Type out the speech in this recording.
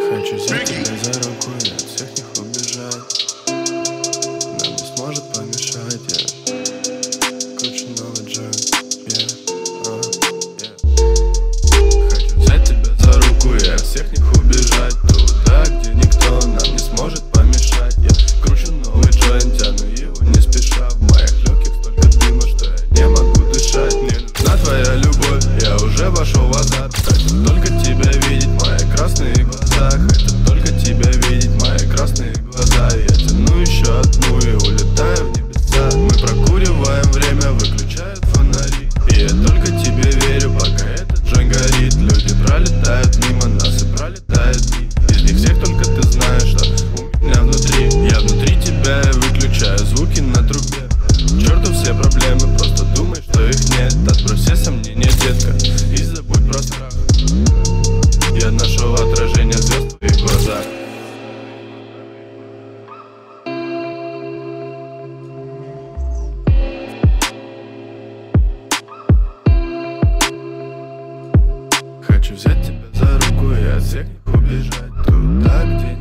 Хочу взять тебя за руку и от всех них убежать. Нам не сможет помешать, круче новый джойнт, Хочу взять тебя за руку и от всех них убежать. Туда, где никто нам не сможет помешать. Я кручу новый джойнт, тяну его не спеша. В моих легких столько дыма, что я не могу дышать. Мне нужна твоя любовь, я уже вошел в азарт. Хочу только тебя видеть, мои красные глаза. Хочу только тебя видеть, мои красные глаза. Я тяну еще одну и улетаю в небеса. Мы прокуриваем время, выключают фонари. И я только тебе верю, пока этот джойнт горит. Люди пролетают мимо нас и пролетают дни. Из них всех только ты знаешь, что у меня внутри. Я внутри тебя и выключаю звуки на трубе. К черту все проблемы, просто думай, что их нет. Отбрось все сомнения, детка, и забудь про страх. Я нашел отражение звезд в твоих глазах. Хочу взять тебя за руку и от всех них убежать. Туда, где